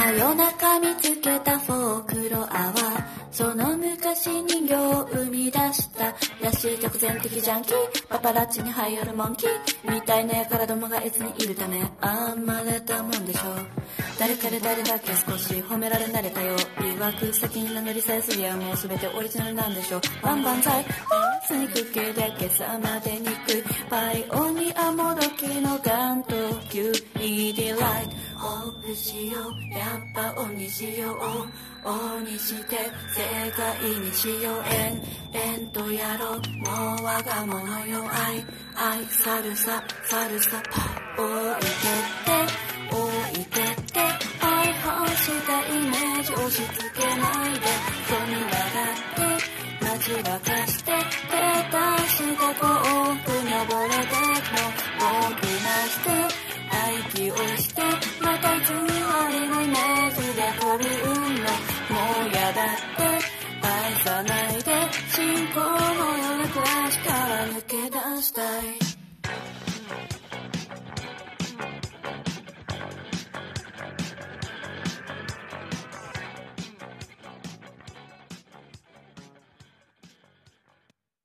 真夜中見つけたフォークロアはその昔人形を生み出したらしい直前的ジャンキーパパラッチに流行るモンキーみたいなやからどもが越にいるためあんまれたもんでしょう誰かで誰だっけ少し褒められ慣れたよいわく先に名乗りさえすりゃもう全てオリジナルなんでしょうワンバンザイスにくけで今朝までにくいパイオニアもどきのガンとQED ライトオフしようやっぱオンにしようオンにして正解にしようエンとやろうもう我が物よ愛サルサパイ置いてって愛反したイメージ押し付けないでとにわがって街ばかして手出した幸福に溺れても僕なして息をしてまたいつに針のイメージで飛び運のもうやだって愛さないで信仰のような暮らしから抜け出したい